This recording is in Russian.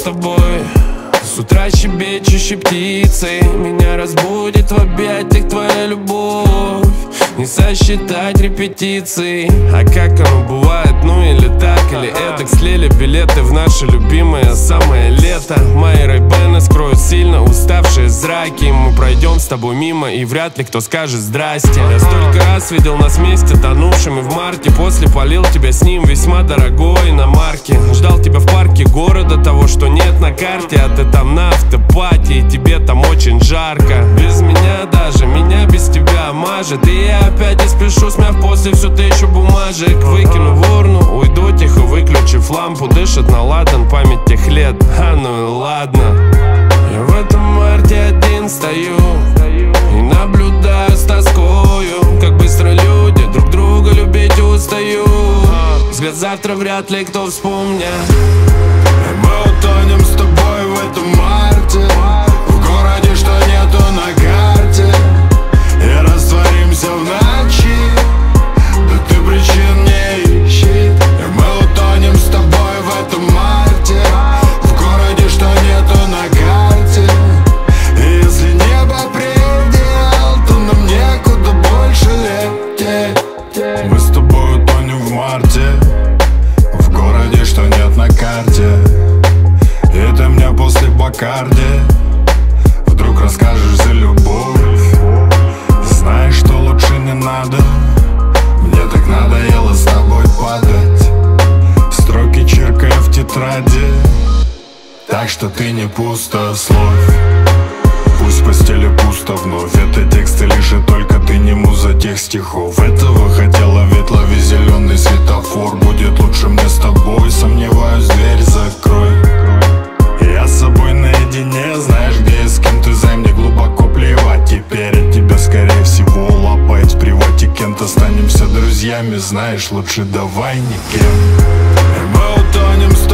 тобой. С утра щебечущей птицей меня разбудит в объятиях твоя любовь. Не сосчитать репетиций. А как оно бывает, ну или так, или эдак. Слили билеты в наше любимое самое лето. Мои рейбены скроют сильно уставшие зраки. Мы пройдем с тобой мимо, и вряд ли кто скажет здрасте. Я столько раз видел нас вместе тонувшими в марте. После полил тебя с ним весьма дорогой иномарки. Ждал тебя в парке города, того, что нет на карте. А ты там на автопате, и тебе там очень жарко. Без меня даже, меня без тебя мажет. И я опять не спешу, смяв после всю тысячу бумажек. Выкину в урну, уйду тихо, выключив лампу. Дышит на ладан память тех лет. А ну и ладно. Я в этом марте один стою и наблюдаю с тоскою, как быстро люди друг друга любить устают. Взгляд завтра вряд ли кто вспомнит. Мы утонем с тобой в этом марте, в городе, что нету на карте, и растворимся в ночи. Да ты причин не ищи. И мы утонем с тобой в этом марте, в городе, что нету на карте. И если небо предел, то нам некуда больше лететь. Мы с тобой утонем в марте, в городе, что нет на карте. И ты мне после Бакарди вдруг расскажешь за любовь. Знаешь, что лучше не надо. Мне так надоело с тобой падать, строки черкая в тетради. Так что ты не пустословь. Пусть в постели пусто вновь. Это тексты лишь и только ты не муза тех стихов. Этого хотела, ведь лови зеленый светофор. Будет лучше мне с тобой, сомневаюсь, дверь закрой. Я с собой наедине, знаешь, где и с кем ты, зай, мне глубоко плевать. Теперь от тебя, скорее всего, лапать в привате Кент. Останемся друзьями, знаешь, лучше давай никем. И мы утонем с